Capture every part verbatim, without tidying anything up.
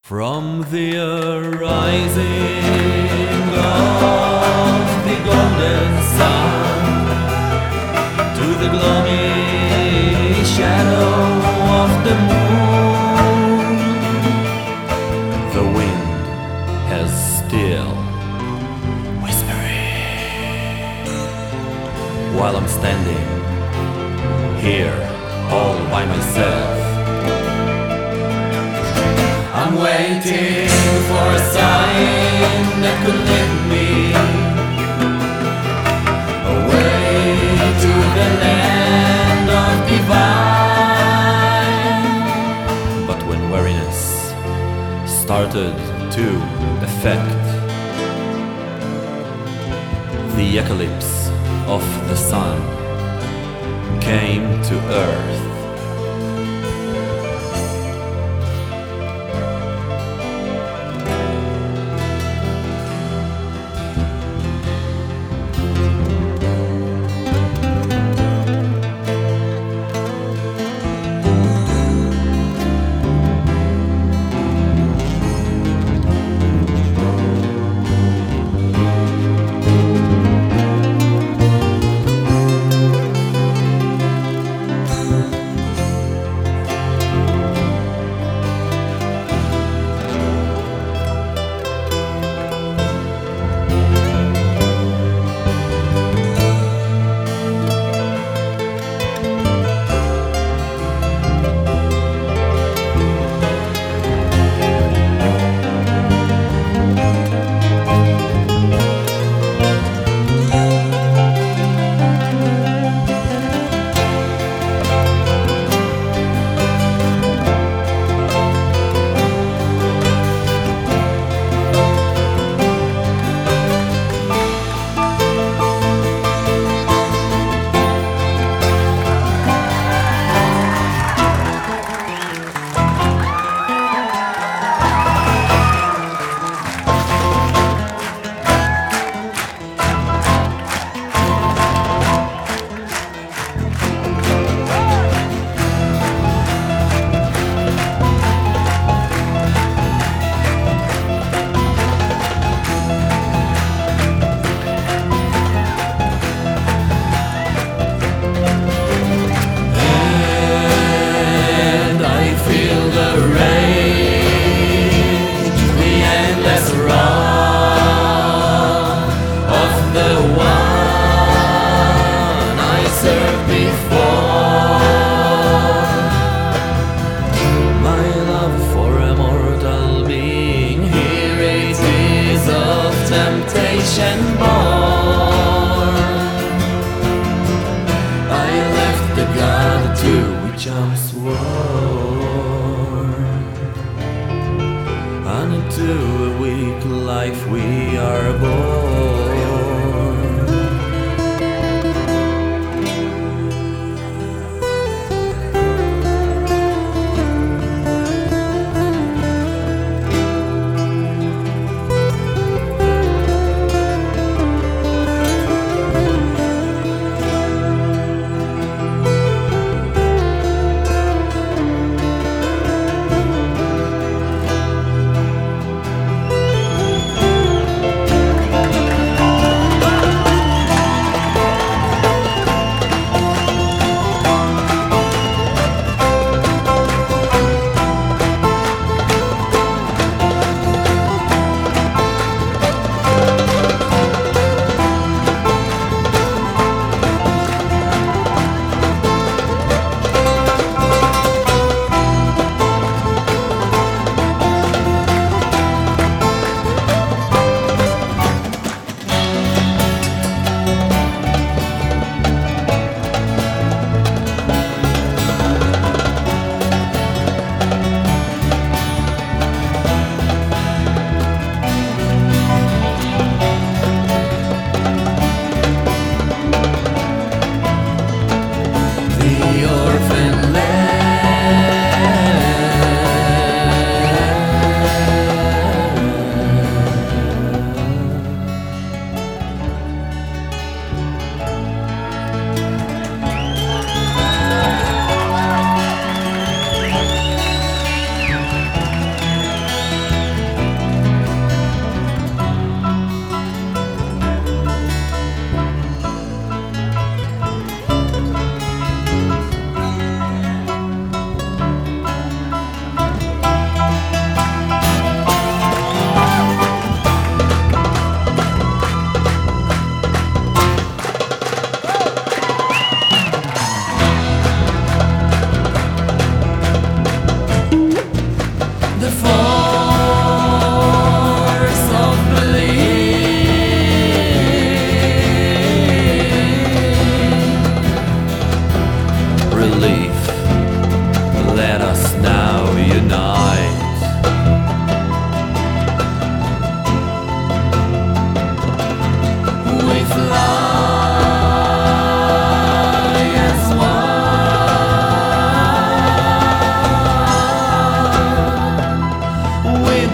From the rising of the golden sun to the gloomy shadow of the moon, the wind has still whispering while I'm standing here all by myself. I'm waiting for a sign that could lead me away to the land of divine. But when weariness started to affect, the eclipse of the sun came to earth. Temptation born, I left the God to which I'm sworn, and into a weak life we are born.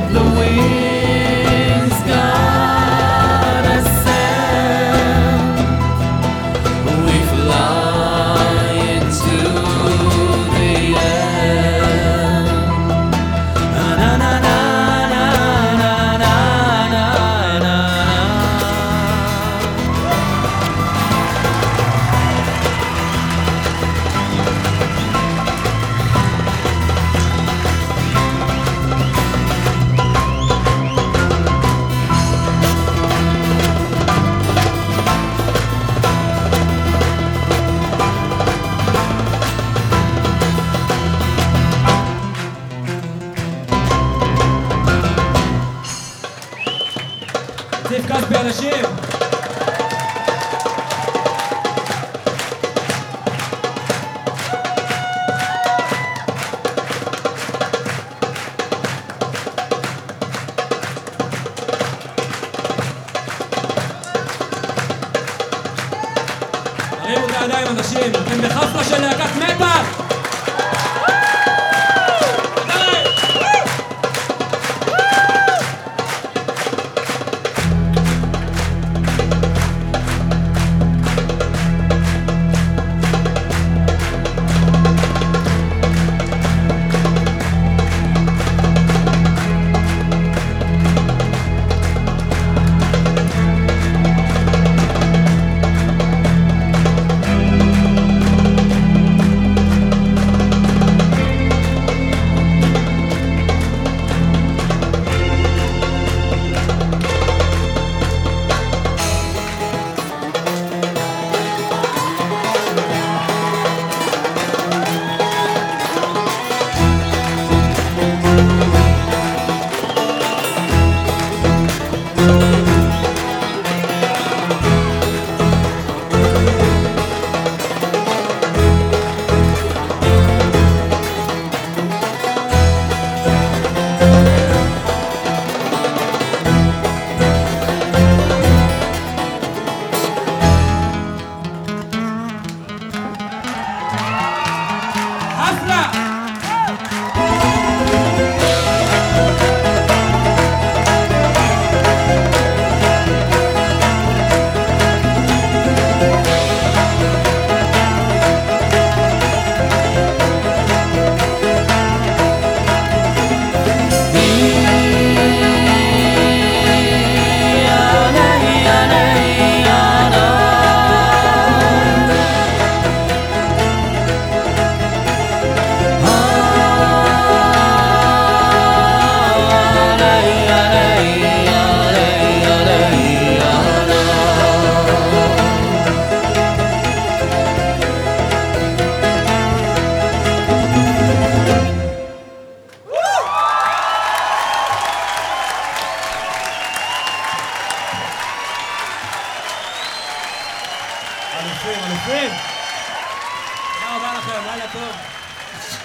the wings God has sent, we fly into the air. Na na na na na na na na na. ציף כספי אנשים! תרימו את הידיים אנשים, אתם בחפלה של להקת מטאל! אלופים, אלופים! תודה רבה לכם, לילה טוב.